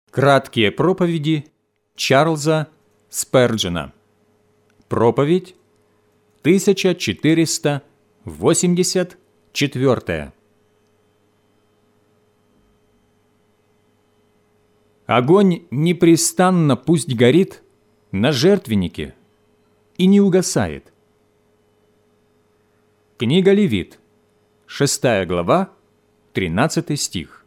Краткие проповеди Чарльза Сперджена. Проповедь 1484. Огонь непрестанно пусть горит на жертвеннике и не угасает. Книга Левит, 6 глава, 13 стих.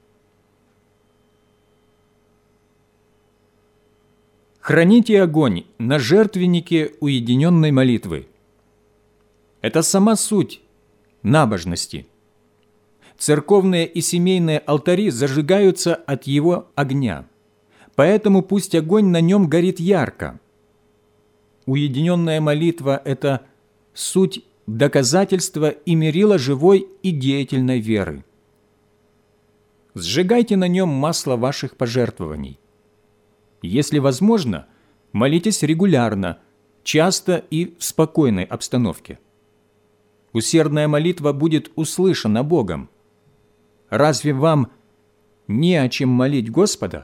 Храните огонь на жертвеннике уединенной молитвы. Это сама суть набожности. Церковные и семейные алтари зажигаются от его огня, поэтому пусть огонь на нем горит ярко. Уединенная молитва – это суть доказательства и мерила живой и деятельной веры. Сжигайте на нем масло ваших пожертвований. Если возможно, молитесь регулярно, часто и в спокойной обстановке. Усердная молитва будет услышана Богом. Разве вам не о чем молить Господа?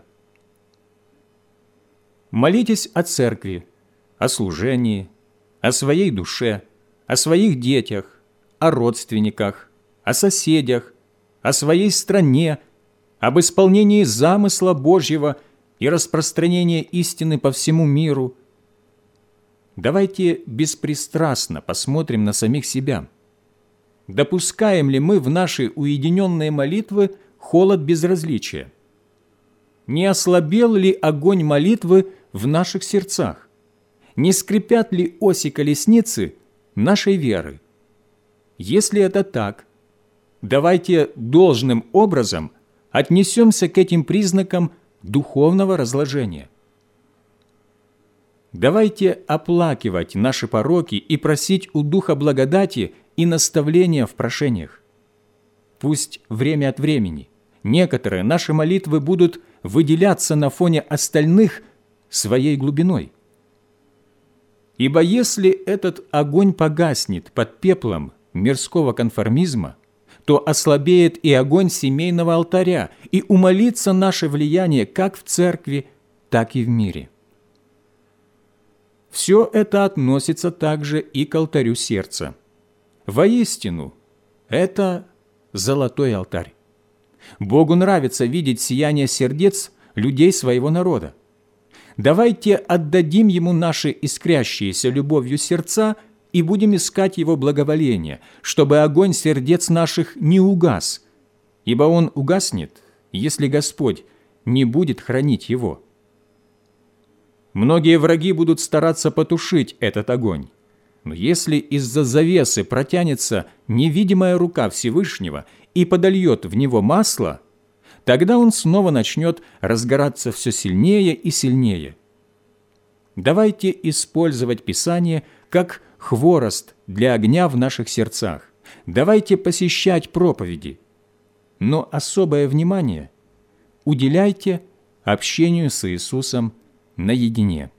Молитесь о церкви, о служении, о своей душе, о своих детях, о родственниках, о соседях, о своей стране, об исполнении замысла Божьего и распространении истины по всему миру. Давайте беспристрастно посмотрим на самих себя. Допускаем ли мы в наши уединенные молитвы холод безразличия? Не ослабел ли огонь молитвы в наших сердцах? Не скрипят ли оси колесницы нашей веры? Если это так, давайте должным образом отнесемся к этим признакам духовного разложения. Давайте оплакивать наши пороки и просить у Духа благодати и наставления в прошениях. Пусть время от времени некоторые наши молитвы будут выделяться на фоне остальных своей глубиной. Ибо если этот огонь погаснет под пеплом мирского конформизма, то ослабеет и огонь семейного алтаря, и умалится наше влияние как в церкви, так и в мире. Все это относится также и к алтарю сердца. Воистину, это золотой алтарь. Богу нравится видеть сияние сердец людей своего народа. Давайте отдадим Ему наши искрящиеся любовью сердца и будем искать Его благоволения, чтобы огонь сердец наших не угас, ибо он угаснет, если Господь не будет хранить его. Многие враги будут стараться потушить этот огонь, но если из-за завесы протянется невидимая рука Всевышнего и подольет в него масло, тогда он снова начнет разгораться все сильнее и сильнее. Давайте использовать Писание как хворост для огня в наших сердцах. Давайте посещать проповеди, но особое внимание уделяйте общению с Иисусом наедине.